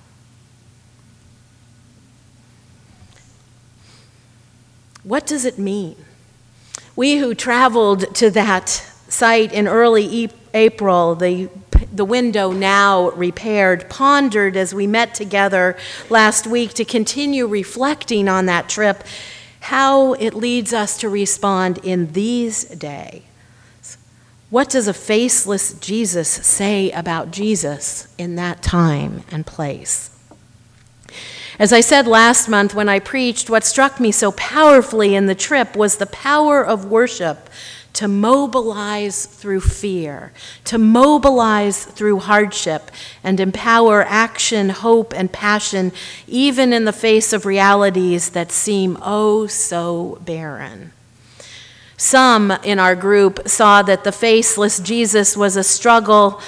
What does it mean? We who traveled to that site in early April, the, the window now repaired, pondered as we met together last week to continue reflecting on that trip, how it leads us to respond in these days. What does a faceless Jesus say about Jesus in that time and place? As I said last month when I preached, what struck me so powerfully in the trip was the power of worship to mobilize through fear, to mobilize through hardship, and empower action, hope, and passion, even in the face of realities that seem oh so barren. Some in our group saw that the faceless Jesus was a struggle,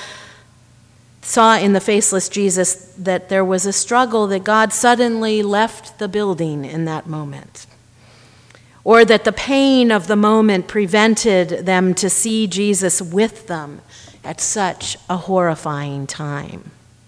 saw in the faceless Jesus that there was a struggle that God suddenly left the building in that moment, or that the pain of the moment prevented them to see Jesus with them at such a horrifying time.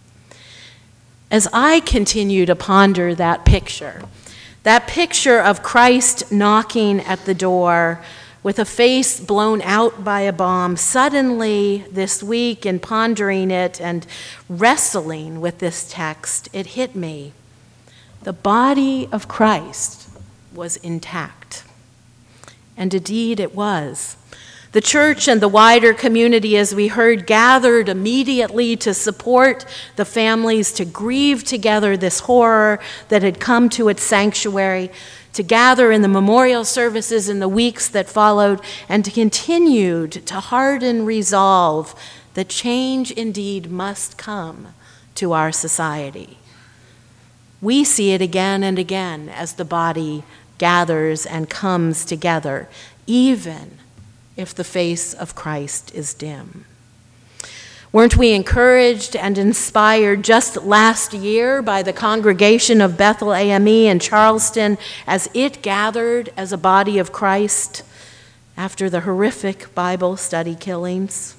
As I continue to ponder that picture, that picture of Christ knocking at the door with a face blown out by a bomb, suddenly this week in pondering it and wrestling with this text, it hit me. The body of Christ was intact. And indeed it was. The church and the wider community, as we heard, gathered immediately to support the families, to grieve together this horror that had come to its sanctuary, to gather in the memorial services in the weeks that followed, and to continue to harden resolve that change indeed must come to our society. We see it again and again as the body gathers and comes together, even if the face of Christ is dim. Weren't we encouraged and inspired just last year by the congregation of Bethel A M E in Charleston as it gathered as a body of Christ after the horrific Bible study killings.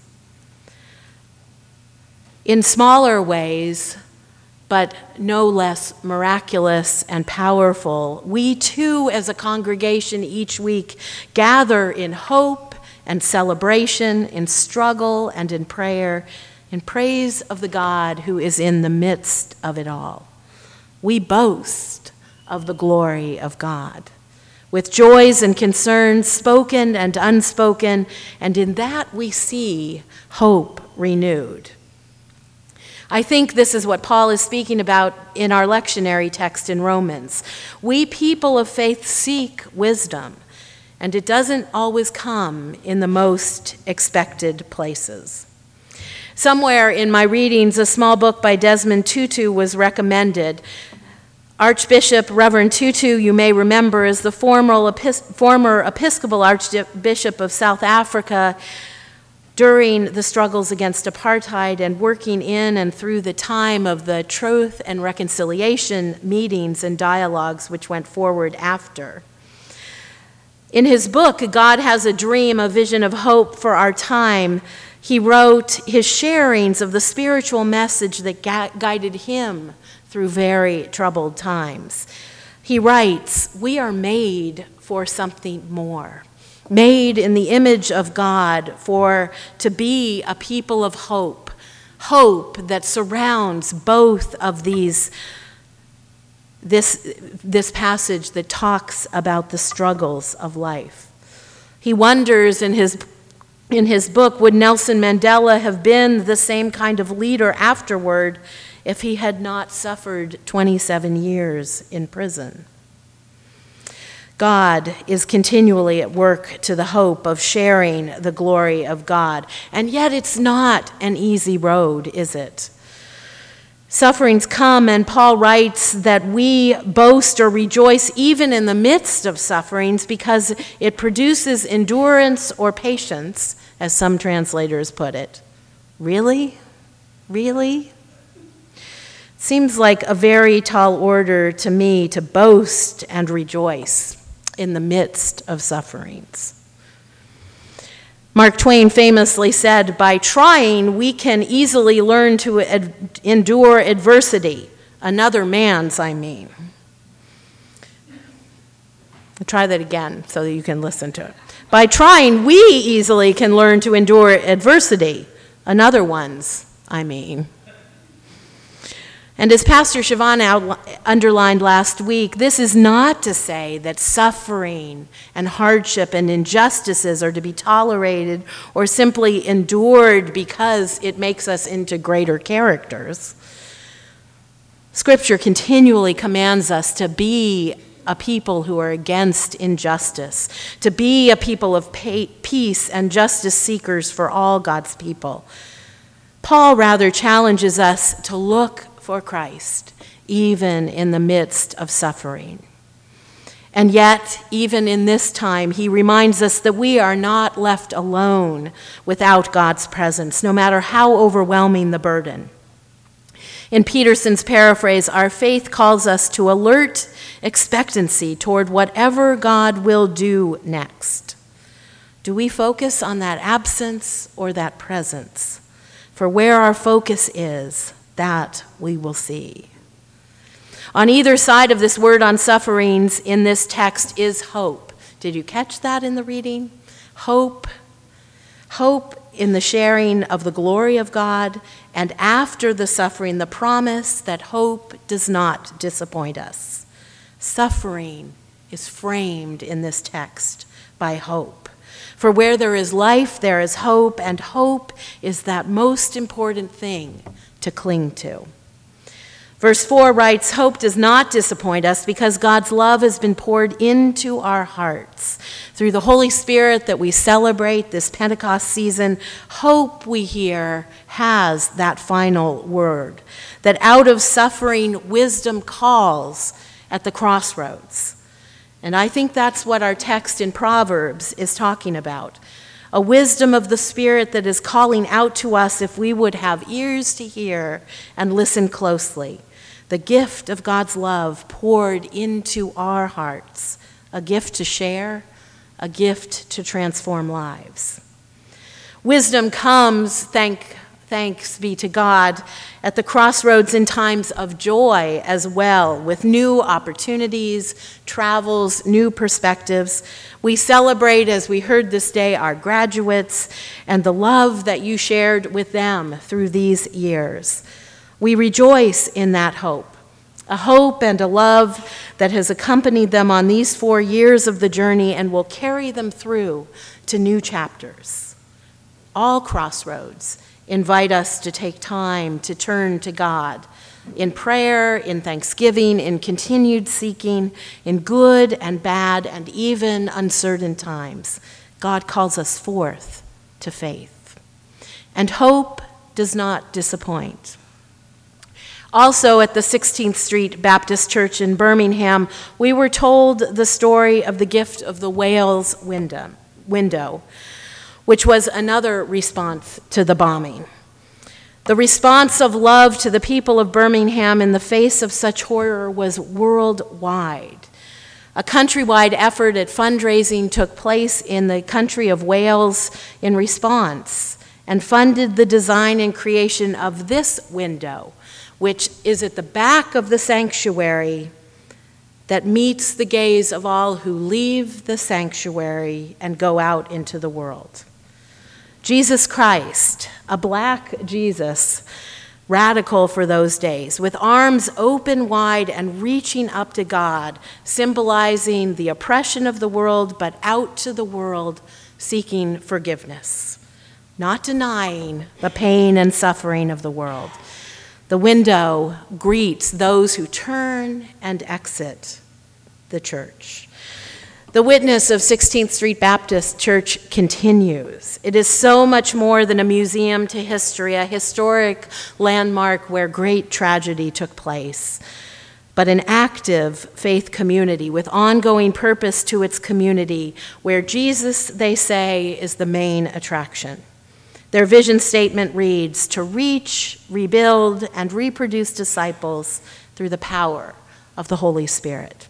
In smaller ways, but no less miraculous and powerful, we too, as a congregation each week, gather in hope and celebration, in struggle and in prayer, in praise of the God who is in the midst of it all. We boast of the glory of God, with joys and concerns spoken and unspoken, and in that we see hope renewed. I think this is what Paul is speaking about in our lectionary text in Romans. We people of faith seek wisdom, and it doesn't always come in the most expected places. Somewhere in my readings, a small book by Desmond Tutu was recommended. Archbishop Reverend Tutu, you may remember, is the former, former Episcopal Archbishop of South Africa during the struggles against apartheid and working in and through the time of the Truth and Reconciliation meetings and dialogues which went forward after. In his book, God Has a Dream, A Vision of Hope for Our Time, he wrote his sharings of the spiritual message that gu- guided him through very troubled times. He writes, "We are made for something more, made in the image of God for to be a people of hope, hope that surrounds both of these, this, this passage that talks about the struggles of life." He wonders in his In his book, would Nelson Mandela have been the same kind of leader afterward if he had not suffered twenty-seven years in prison? God is continually at work to the hope of sharing the glory of God. And yet it's not an easy road, is it? Sufferings come, and Paul writes that we boast or rejoice even in the midst of sufferings because it produces endurance or patience, as some translators put it. Really? Really? Seems like a very tall order to me to boast and rejoice in the midst of sufferings. Mark Twain famously said, "By trying, we can easily learn to ad- endure adversity." Another man's, I mean. I'll try that again so that you can listen to it. By trying, we easily can learn to endure adversity. Another one's, I mean. And as Pastor Siobhan out- underlined last week, this is not to say that suffering and hardship and injustices are to be tolerated or simply endured because it makes us into greater characters. Scripture continually commands us to be a people who are against injustice, to be a people of peace and justice seekers for all God's people. Paul rather challenges us to look for Christ, even in the midst of suffering. And yet, even in this time, he reminds us that we are not left alone without God's presence, no matter how overwhelming the burden. In Peterson's paraphrase, our faith calls us to alert expectancy toward whatever God will do next. Do we focus on that absence or that presence? For where our focus is, that we will see. On either side of this word on sufferings in this text is hope. Did you catch that in the reading? Hope. Hope in the sharing of the glory of God, and after the suffering, the promise that hope does not disappoint us. Suffering is framed in this text by hope. For where there is life, there is hope, and hope is that most important thing to cling to. Verse four writes, "Hope does not disappoint us because God's love has been poured into our hearts. Through the Holy Spirit that we celebrate this Pentecost season, hope, we hear, has that final word. That out of suffering, wisdom calls at the crossroads." And I think that's what our text in Proverbs is talking about. A wisdom of the Spirit that is calling out to us if we would have ears to hear and listen closely. The gift of God's love poured into our hearts, a gift to share, a gift to transform lives. Wisdom comes, thank, thanks be to God, at the crossroads in times of joy as well, with new opportunities, travels, new perspectives. We celebrate, as we heard this day, our graduates and the love that you shared with them through these years. We rejoice in that hope, a hope and a love that has accompanied them on these four years of the journey and will carry them through to new chapters. All crossroads invite us to take time to turn to God in prayer, in thanksgiving, in continued seeking, in good and bad and even uncertain times. God calls us forth to faith. And hope does not disappoint. Also, at the sixteenth Street Baptist Church in Birmingham, we were told the story of the gift of the Wales window, window, which was another response to the bombing. The response of love to the people of Birmingham in the face of such horror was worldwide. A countrywide effort at fundraising took place in the country of Wales in response and funded the design and creation of this window, which is at the back of the sanctuary that meets the gaze of all who leave the sanctuary and go out into the world. Jesus Christ, a black Jesus, radical for those days, with arms open wide and reaching up to God, symbolizing the oppression of the world, but out to the world seeking forgiveness, not denying the pain and suffering of the world. The window greets those who turn and exit the church. The witness of sixteenth Street Baptist Church continues. It is so much more than a museum to history, a historic landmark where great tragedy took place, but an active faith community with ongoing purpose to its community, where Jesus, they say, is the main attraction. Their vision statement reads, to reach, rebuild, and reproduce disciples through the power of the Holy Spirit.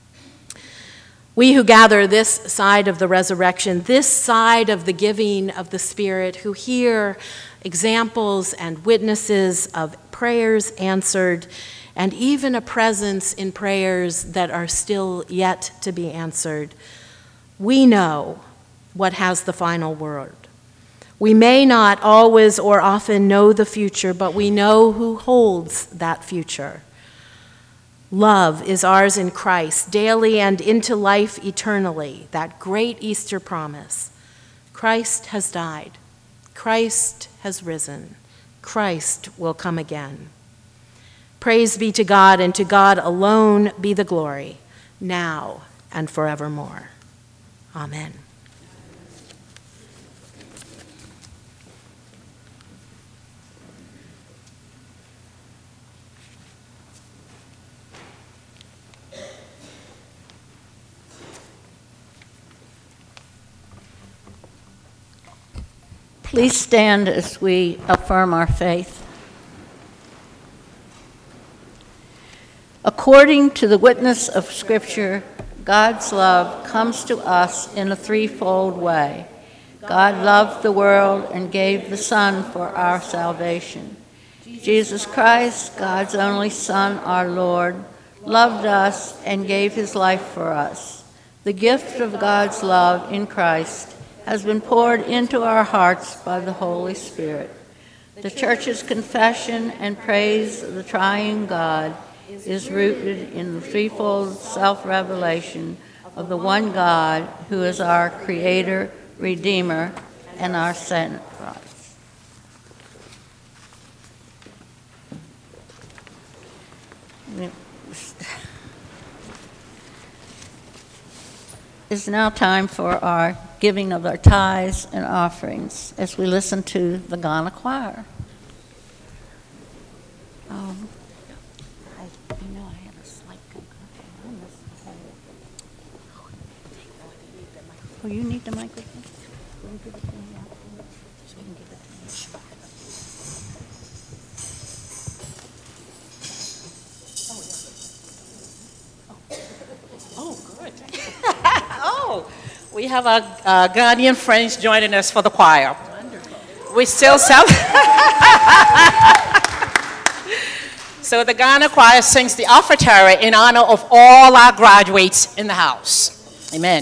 We who gather this side of the resurrection, this side of the giving of the Spirit, who hear examples and witnesses of prayers answered, and even a presence in prayers that are still yet to be answered, we know what has the final word. We may not always or often know the future, but we know who holds that future. Love is ours in Christ, daily and into life eternally, that great Easter promise. Christ has died. Christ has risen. Christ will come again. Praise be to God, and to God alone be the glory, now and forevermore. Amen. Please stand as we affirm our faith. According to the witness of Scripture, God's love comes to us in a threefold way. God loved the world and gave the Son for our salvation. Jesus Christ, God's only Son, our Lord, loved us and gave his life for us. The gift of God's love in Christ has been poured into our hearts by the Holy Spirit. The Church's confession and praise of the triune God is rooted in the threefold self-revelation of the one God who is our Creator, Redeemer, and our sacrifice. It's now time for our giving of our tithes and offerings as we listen to the Ghana choir. Um, I, you know, I had a slight concussion on this. Oh, you need the microphone? Will you give it to me afterwards? So you can give it to me. Oh, good. Oh, we have our uh, Ghanaian friends joining us for the choir. We still sell. So the Ghana choir sings the offertory in honor of all our graduates in the house. Amen.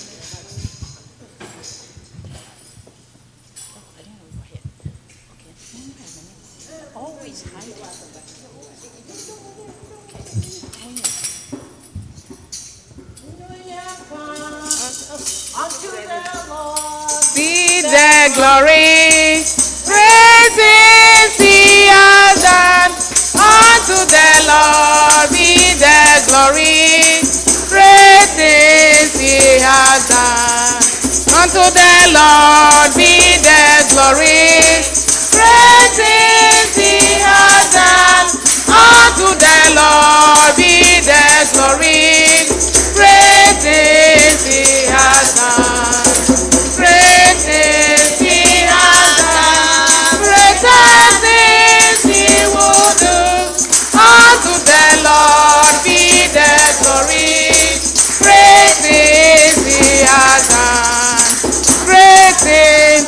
Be the glory, praises he has done. Unto the Lord be the glory, praises he has done. Unto the Lord be the glory, praises he has done. Unto the Lord be the glory, praises he has done. Praises he has done. Praises he will do. Unto the Lord be the glory. Praises he has done. Praises.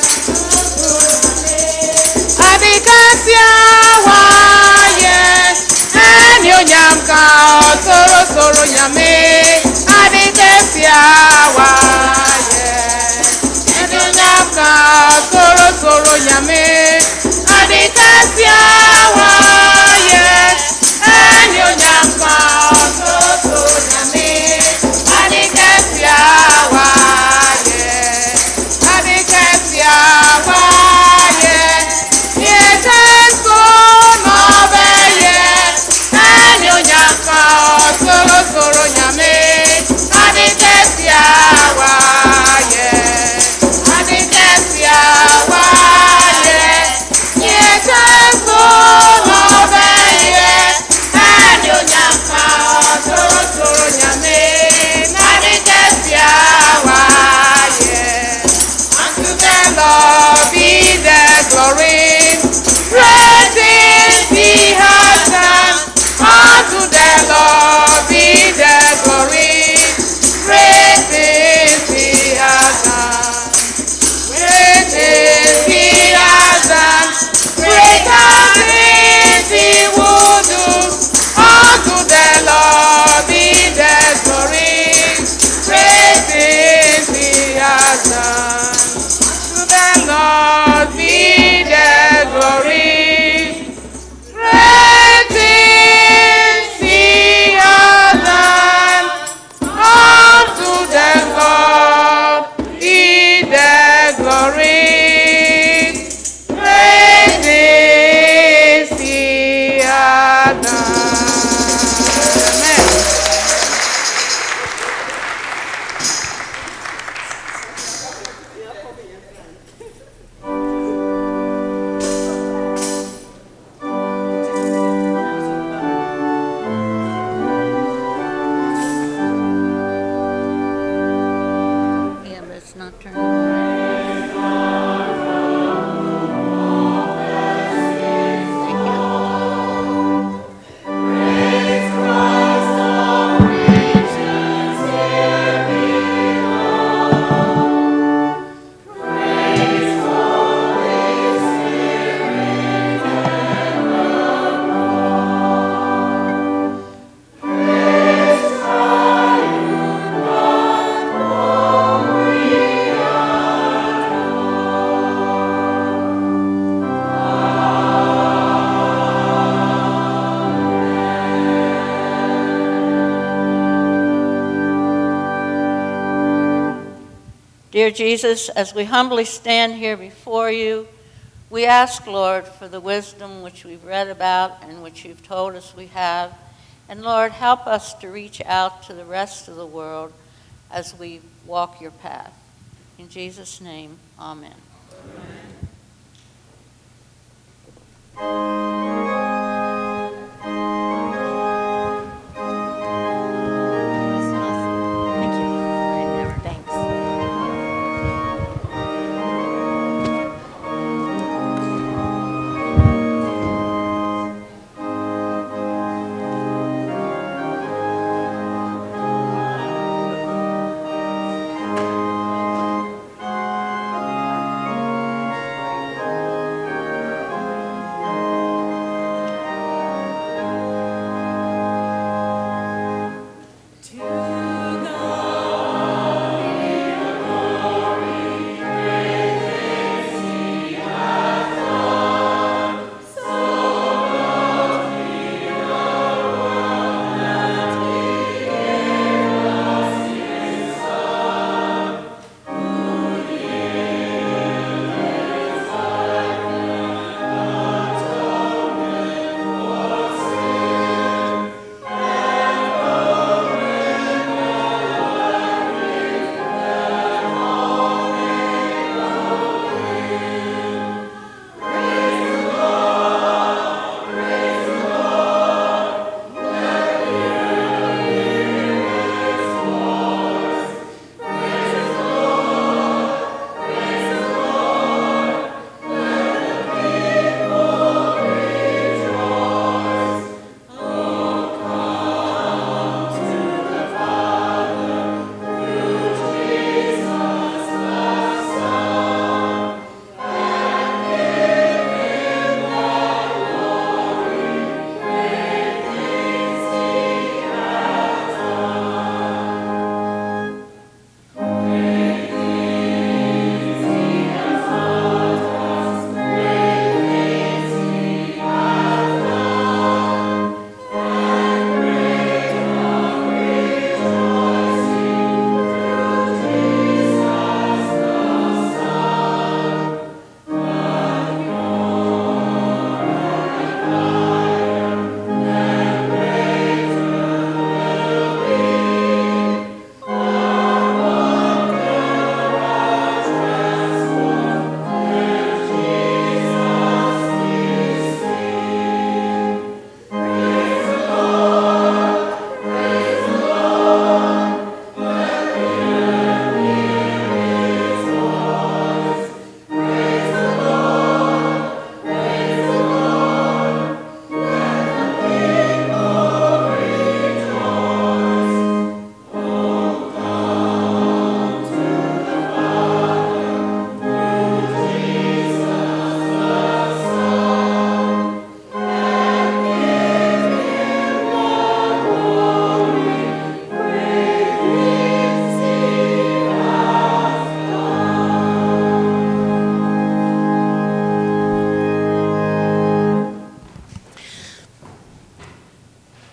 Adikasia waye. Enyo nyamka soro soro nyame. Adikasia waye. Enyo nyamka soro soro nyame. Adikasia waye. Enyo nyamka soro soro nyame. Adikasia waye. Adikasia waye. Yeteso no beye. Enyo nyamka soro soro nyame. Adikasia waye. Adikasia waye. Yeteso no beye. Enyo nyamka soro soro nyame. Adikasia waye. Unto the Lord be the glory. Praises he has done. Unto the Lord be the glory. Praises he has done. Praises he has done. Greater things he will do. Unto the Lord be the glory. Praises he has done. To the Lord be the glory. Praises he has done. Unto the Lord be the glory. Praises he has done. Amen. Yeah, but it's not turning on. Dear Jesus, as we humbly stand here before you, we ask, Lord, for the wisdom which we've read about and which you've told us we have. And Lord, help us to reach out to the rest of the world as we walk your path. In Jesus' name, amen.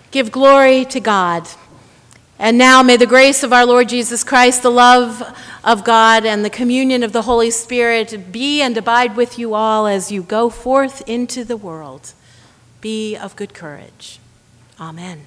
Give glory to God. And now may the grace of our Lord Jesus Christ, the love of God, and the communion of the Holy Spirit be and abide with you all as you go forth into the world. Be of good courage. Amen.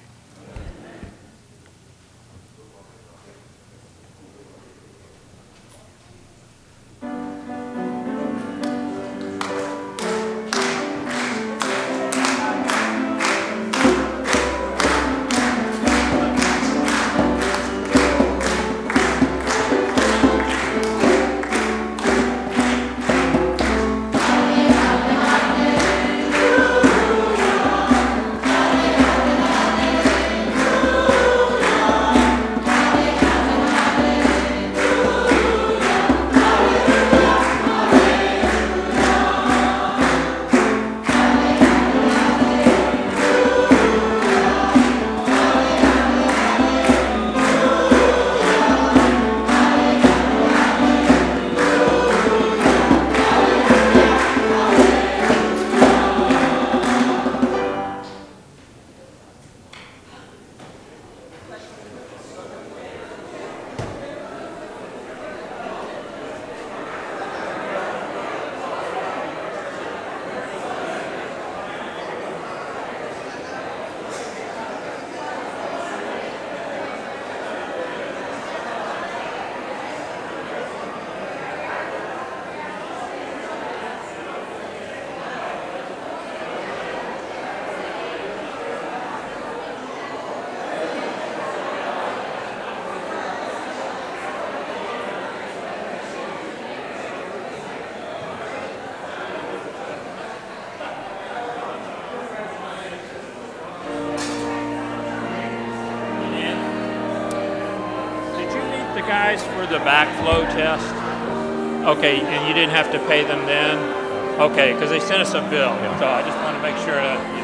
Guys for the backflow test? Okay, and you didn't have to pay them then? Okay, because they sent us a bill, so I just want to make sure that, you